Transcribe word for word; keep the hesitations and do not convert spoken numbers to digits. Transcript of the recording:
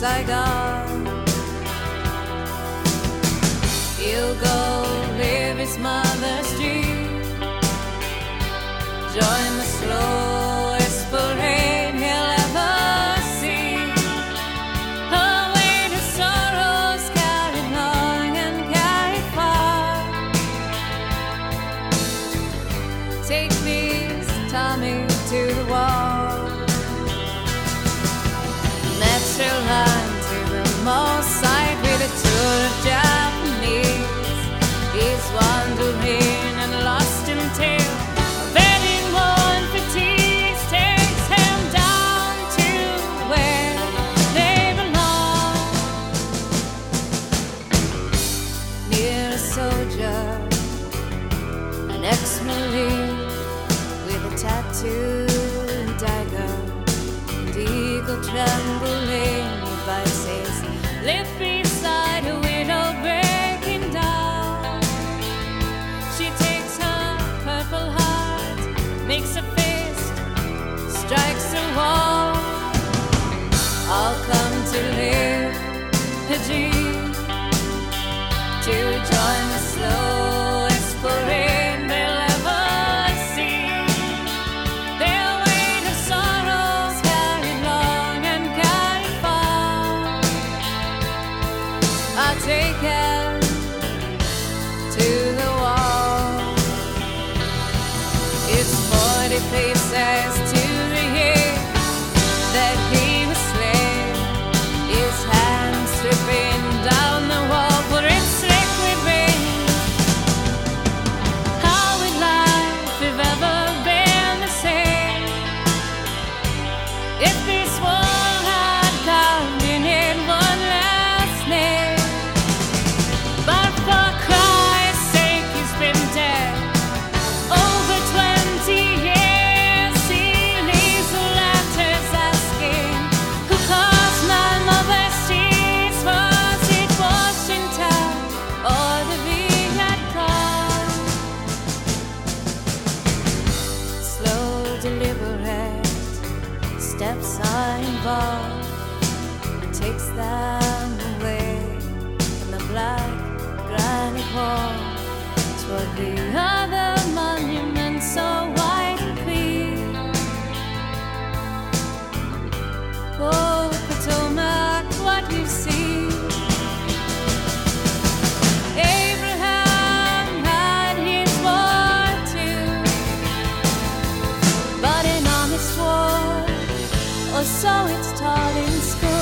Saigon. He'll go live his mother's dream, join the slowest parade he'll ever see. Her weight of sorrows carried long and carried far. Take these, Tommy, to the wall. Natural line to the most side with a tour of Japanese. He's wandering and lost in tale. Betting one fatigue takes him down to where they belong. Near a soldier, an ex-marine with a tattooed dagger, and eagle trembling by his lip beside a widow breaking down. She takes her purple heart, makes a fist, strikes a wall. I'll come to live a dream, to join the slowest parade they'll ever see. Their weight of sorrows carried long and carried far. I'll take him to the wall. It's forty paces to the year that he was slain. His hands slipping down the wall for its liquid rain. How would life have ever been the same if this world had carved in it one last name? But for Christ's sake, he's been dead over twenty years. He leaves the letters asking who caused none of their seeds. Was it Washington or the Viet Cong? Slow, deliberate steps are involved. It takes them away from the black granite wall toward the other monument so white and clean. Oh, Potomac, what we've seen. Abraham had his war too, but an honest war, or so it's taught in school.